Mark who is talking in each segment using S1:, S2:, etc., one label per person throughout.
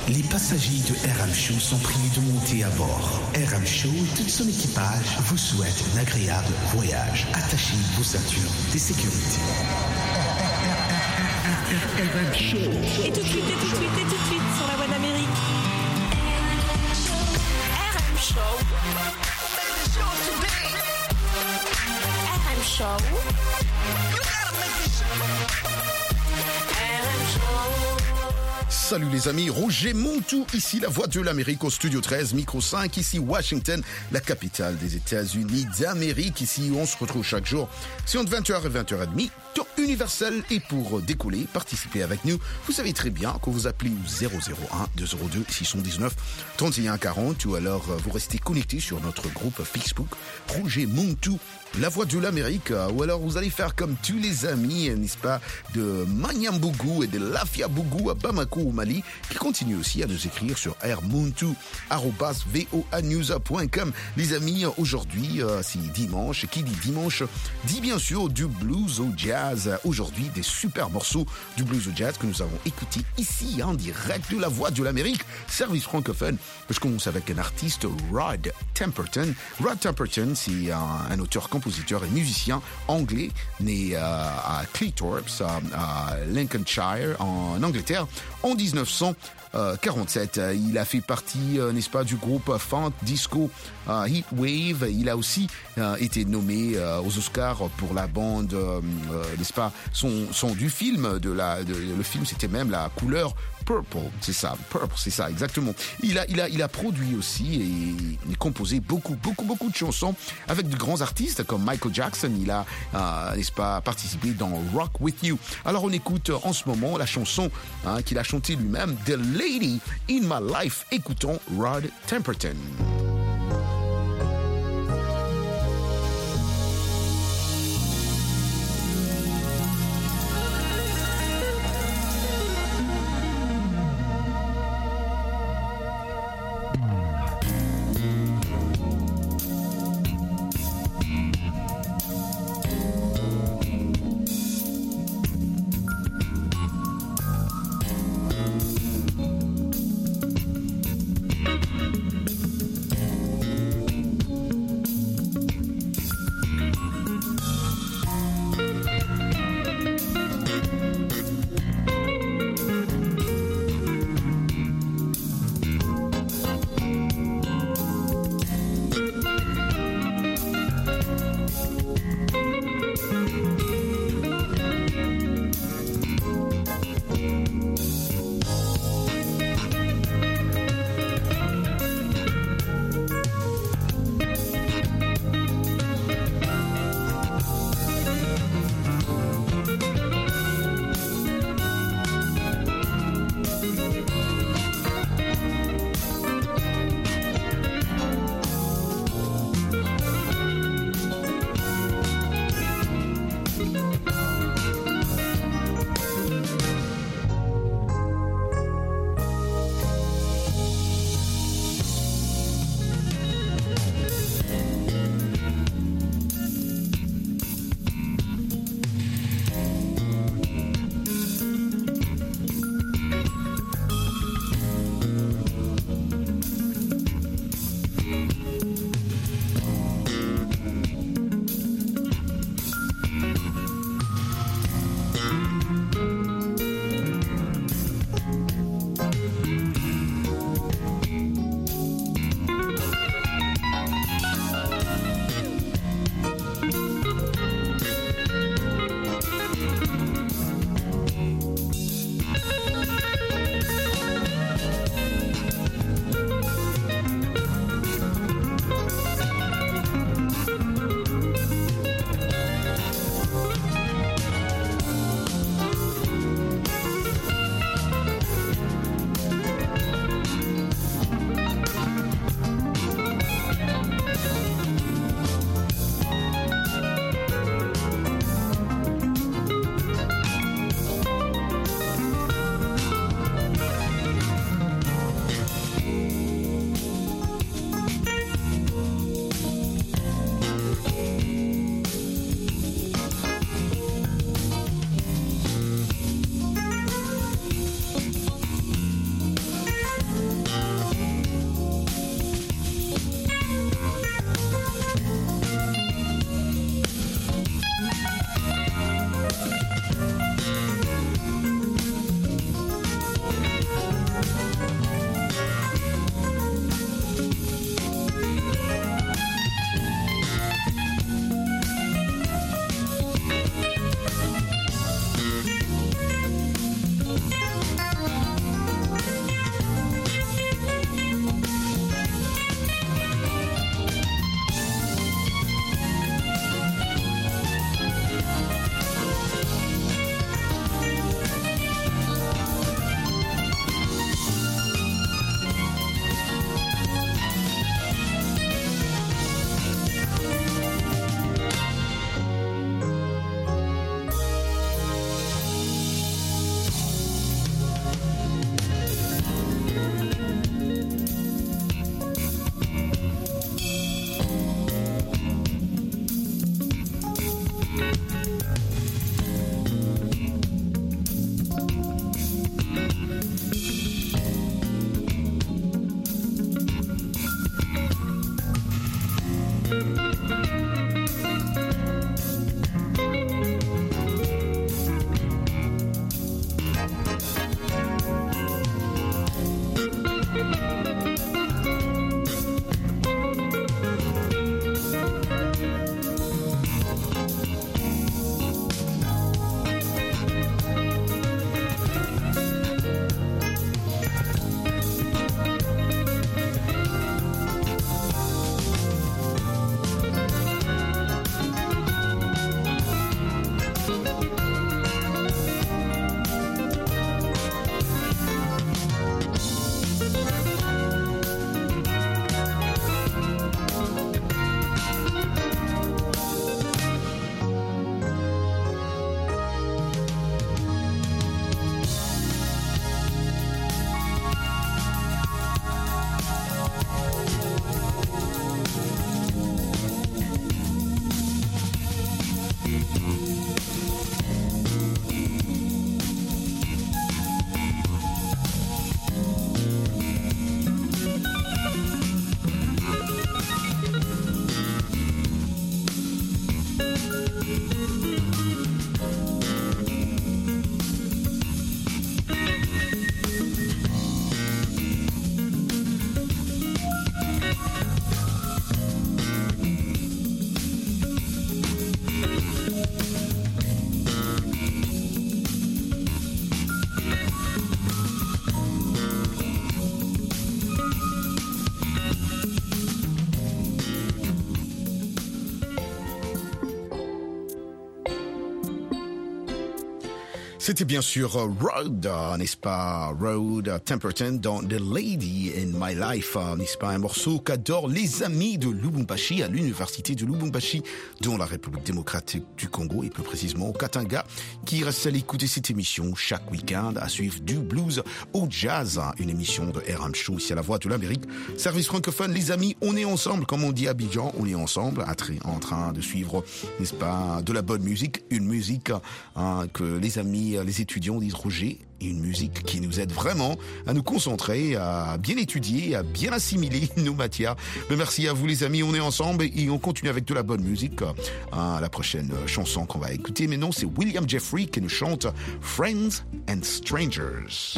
S1: Les passagers de RM Show sont priés de monter à bord. RM Show et tout son équipage vous souhaitent un agréable voyage. Attachez vos ceintures de sécurité. RM Show.
S2: Et tout de suite, sur la voie d'Amérique. RM Show. RM Show.
S3: Salut les amis, Roger Montou, ici la voix de l'Amérique au studio 13, micro 5, ici Washington, la capitale des États-Unis d'Amérique, ici où on se retrouve chaque jour, c'est entre 20h et 20h30, temps universel, et pour décoller, participer avec nous, vous savez très bien que vous appelez au 001-202 619 31 40 ou alors vous restez connecté sur notre groupe Facebook, Roger Montou, la voix de l'Amérique, ou alors vous allez faire comme tous les amis, n'est-ce pas, de Manyambougou et de Lafiabougou à Bamako au Mali, qui continuent aussi à nous écrire sur rmontou@voanews.com. Les amis, aujourd'hui, c'est dimanche, qui dit dimanche, dit bien sûr du blues au jazz. Aujourd'hui, des super morceaux du blues au jazz que nous avons écoutés ici, en direct de la voix de l'Amérique, service francophone. Je commence avec un artiste, Rod Temperton. Rod Temperton, c'est un auteur-compositeur et musicien anglais, né à Cleethorpes, à Lincolnshire, en Angleterre, en 1947. Il a fait partie, n'est-ce pas, du groupe funk disco Heatwave. Il a aussi été nommé aux Oscars pour la bande, n'est-ce pas, son du film, le film, c'était même la couleur Purple, c'est ça, exactement. Il a produit aussi et composé beaucoup de chansons avec de grands artistes comme Michael Jackson. Il a, n'est-ce pas, participé dans Rock With You. Alors on écoute en ce moment la chanson qu'il a chantée lui-même, The Lady in My Life. Écoutons Rod Temperton. C'était bien sûr Road, n'est-ce pas, Road Temperton dans The Lady in My Life, n'est-ce pas, un morceau qu'adorent les amis de Lubumbashi à l'université de Lubumbashi dans la République démocratique du Congo et plus précisément au Katanga, qui reste à l'écouter cette émission chaque week-end à suivre du blues au jazz, une émission de RM Show ici à la Voix de l'Amérique, service francophone. Les amis, on est ensemble, comme on dit à Abidjan, on est ensemble en train de suivre, n'est-ce pas, de la bonne musique, une musique que les amis, les étudiants disent Roger, une musique qui nous aide vraiment à nous concentrer, à bien étudier, à bien assimiler nos matières. Mais merci à vous les amis, on est ensemble et on continue avec de la bonne musique. La prochaine chanson qu'on va écouter maintenant, c'est William Jeffrey qui nous chante Friends and Strangers.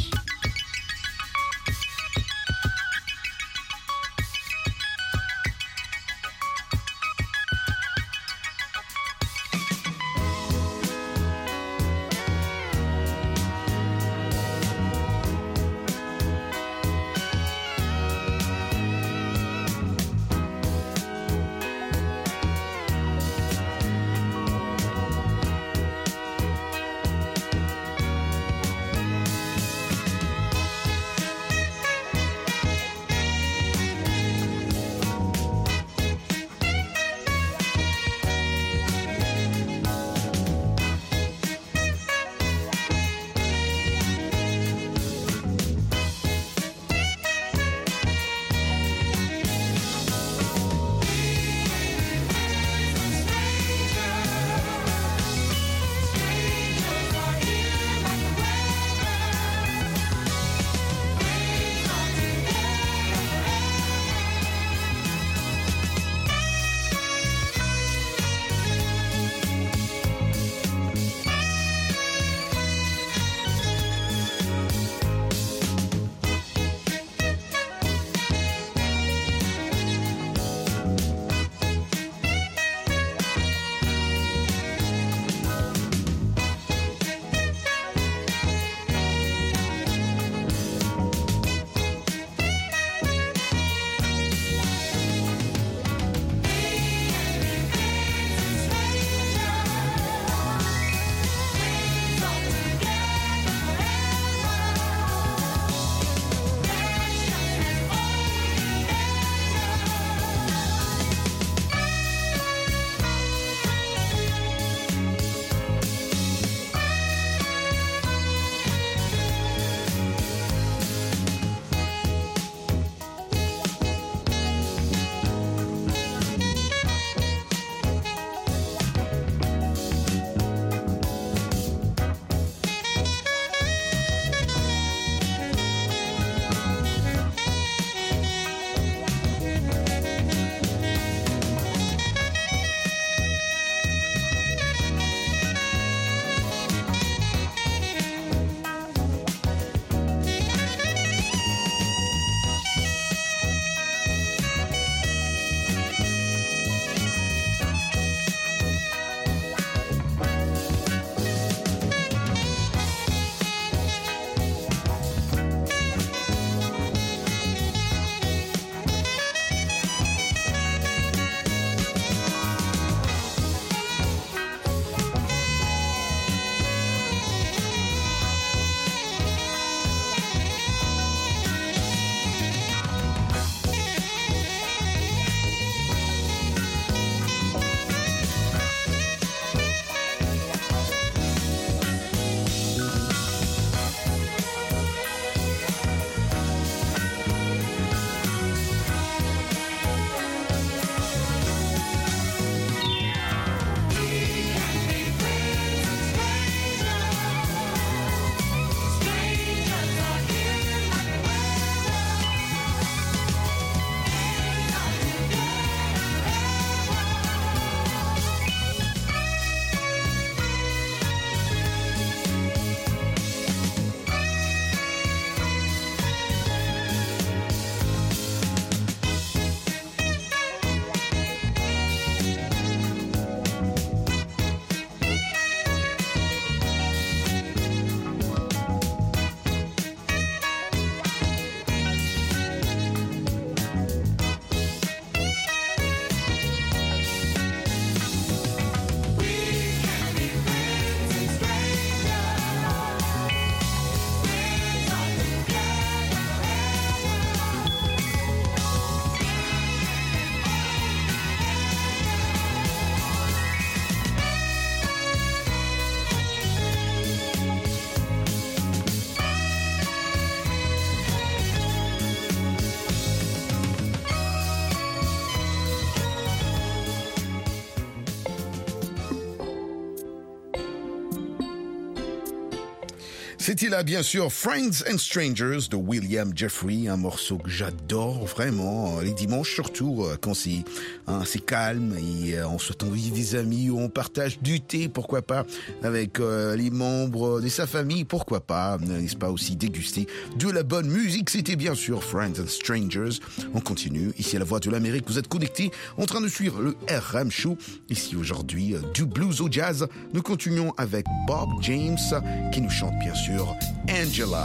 S3: C'était là, bien sûr, Friends and Strangers de William Jeffrey, un morceau que j'adore vraiment, les dimanches surtout, quand c'est calme et on se retrouve des amis, où on partage du thé, pourquoi pas, avec les membres de sa famille, pourquoi pas, n'est-ce pas, aussi déguster de la bonne musique. C'était bien sûr Friends and Strangers. On continue, ici à la Voix de l'Amérique, vous êtes connectés, en train de suivre le RM Show, ici aujourd'hui, du blues au jazz. Nous continuons avec Bob James, qui nous chante bien sûr Angela.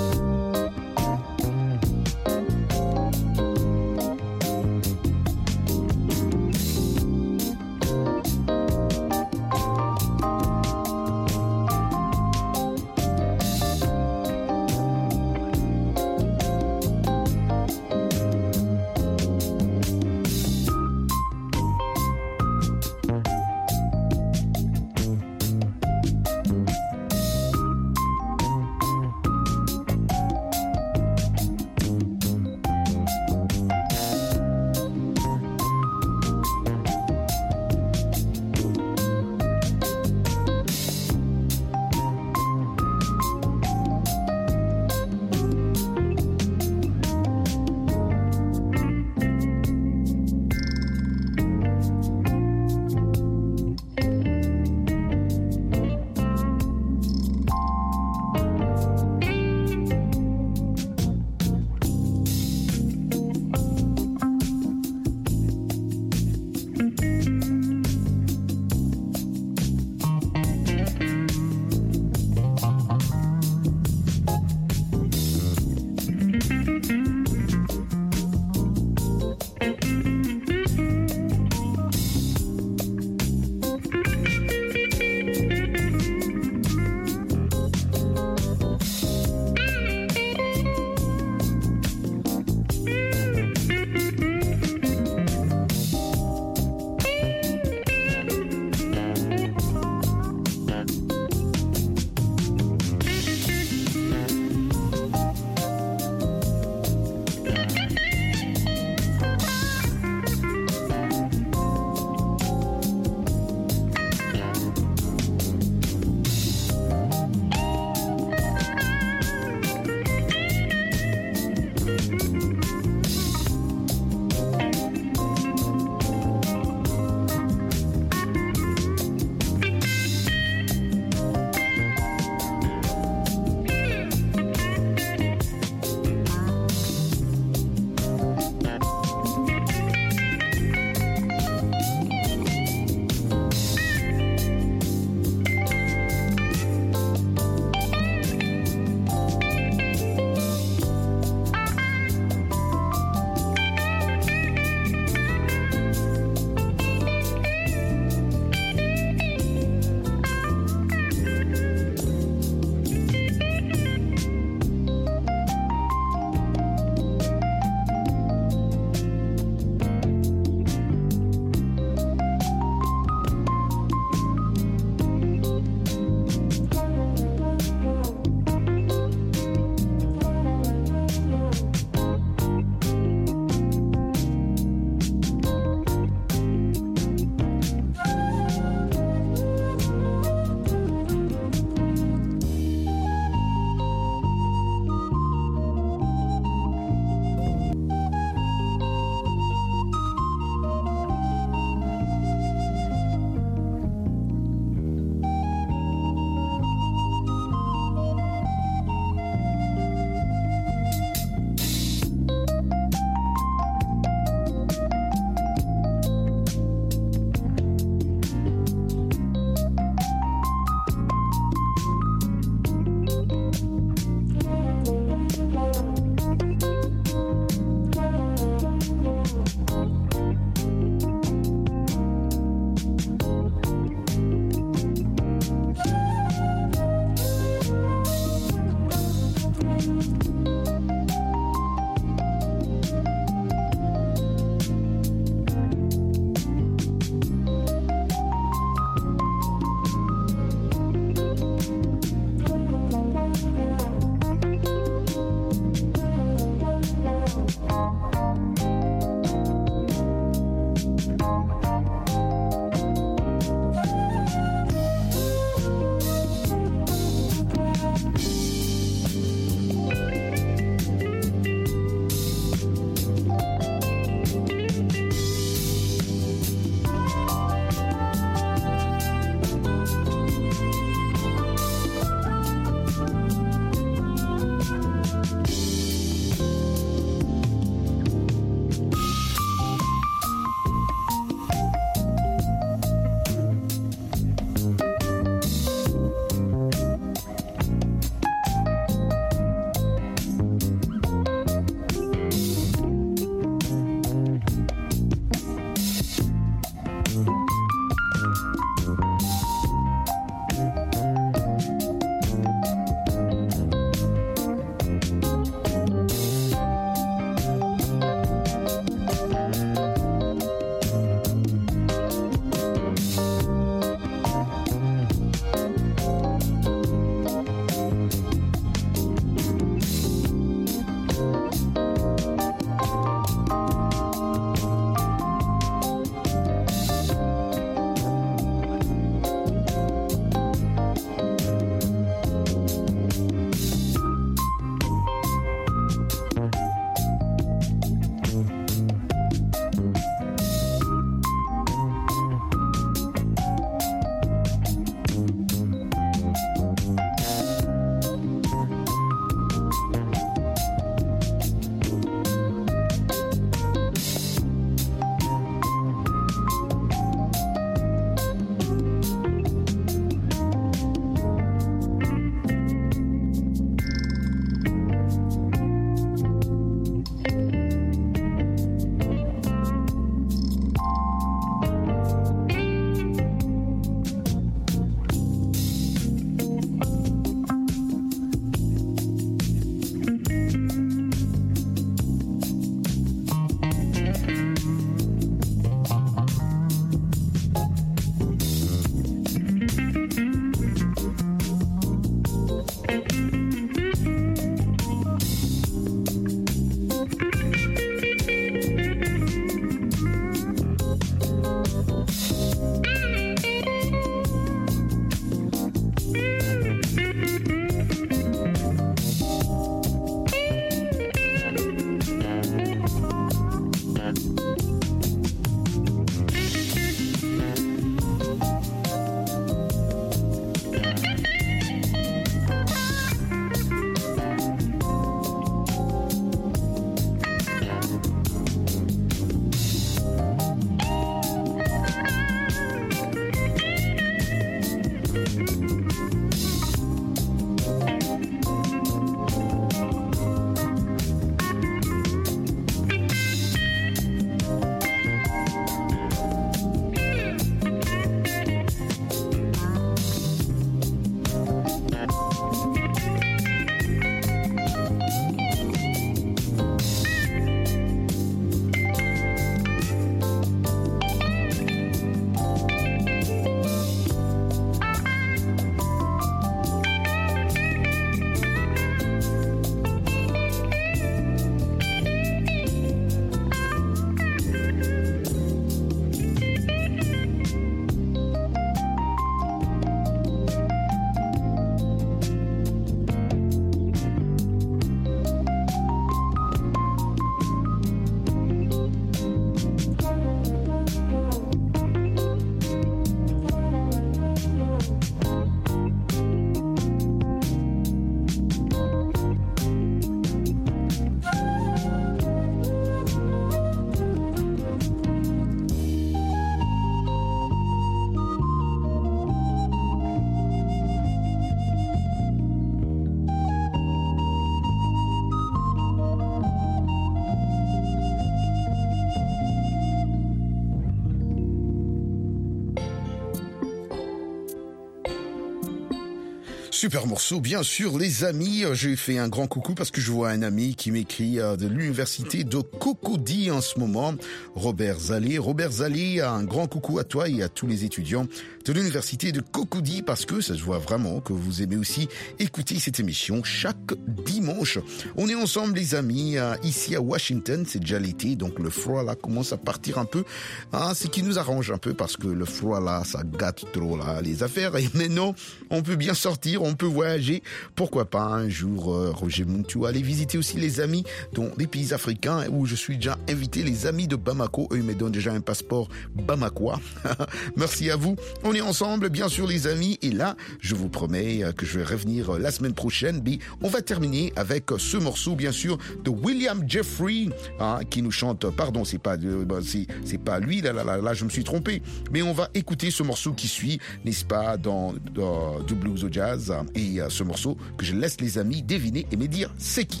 S3: Super morceau, bien sûr, les amis. J'ai fait un grand coucou parce que je vois un ami qui m'écrit de l'université de Cocody en ce moment, Robert Zalé. Robert Zalé, un grand coucou à toi et à tous les étudiants de l'université de Cocody parce que ça se voit vraiment que vous aimez aussi écouter cette émission chaque dimanche. On est ensemble, les amis, ici à Washington. C'est déjà l'été, donc le froid là commence à partir un peu. Ce qui nous arrange un peu parce que le froid là, ça gâte trop là les affaires. Et maintenant, on peut bien sortir, on peut voyager. Pourquoi pas un jour, Roger Muntu, aller visiter aussi les amis dans les pays africains où je suis déjà invité, les amis de Bamako. Eux, ils me donnent déjà un passeport bamakois. Merci à vous. On est ensemble, bien sûr, les amis. Et là, je vous promets que je vais revenir la semaine prochaine. Mais on va terminer avec ce morceau, bien sûr, de William Jeffrey, qui nous chante. Pardon, c'est pas lui. Là, je me suis trompé. Mais on va écouter ce morceau qui suit, n'est-ce pas, dans du blues au jazz. Et ce morceau que je laisse les amis deviner et me dire c'est qui.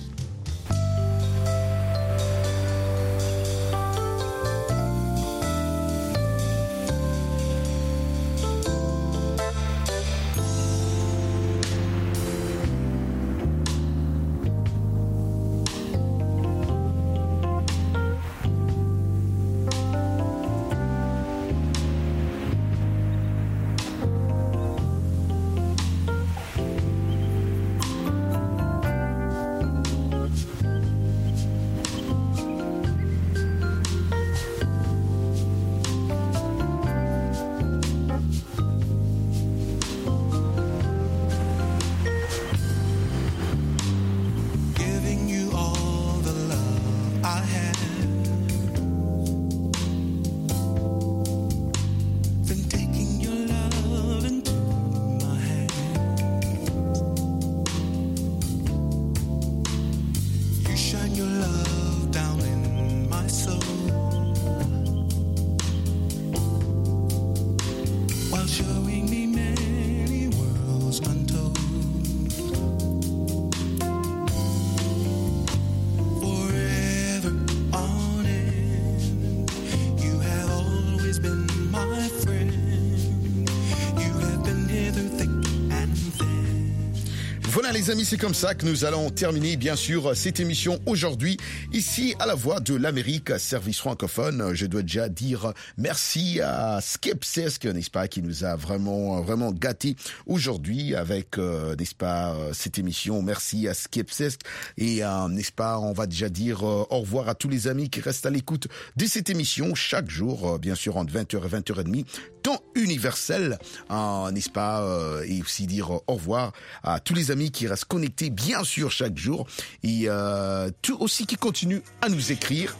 S3: Les amis, c'est comme ça que nous allons terminer, bien sûr, cette émission aujourd'hui, ici à la Voix de l'Amérique, service francophone. Je dois déjà dire merci à Skepsesk, n'est-ce pas, qui nous a vraiment gâtés aujourd'hui avec, n'est-ce pas, cette émission. Merci à Skepsesk et, n'est-ce pas, on va déjà dire au revoir à tous les amis qui restent à l'écoute de cette émission chaque jour, bien sûr, entre 20h et 20h30, temps universel, n'est-ce pas, et aussi dire au revoir à tous les amis qui restent connectés bien sûr chaque jour et tout aussi qui continue à nous écrire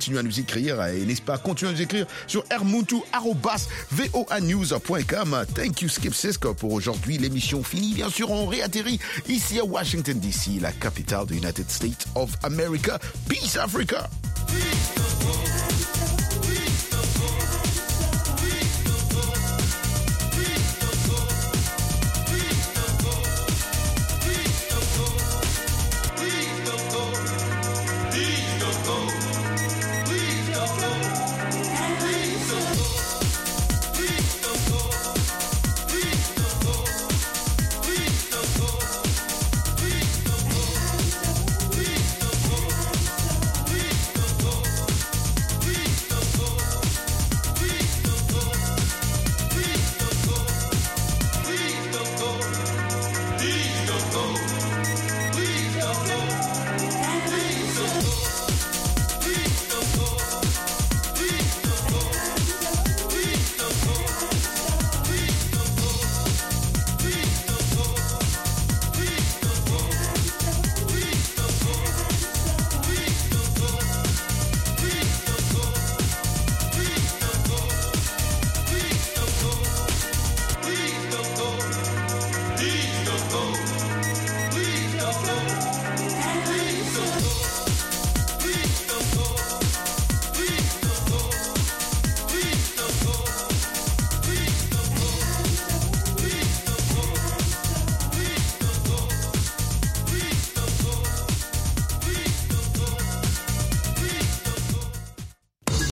S3: et n'est-ce pas, continue à nous écrire sur rmuntu@voanews.com. Thank you Skepsesk pour aujourd'hui, l'émission finie, bien sûr on réatterrit ici à Washington DC, la capitale des United States of America. Peace Africa. Peace.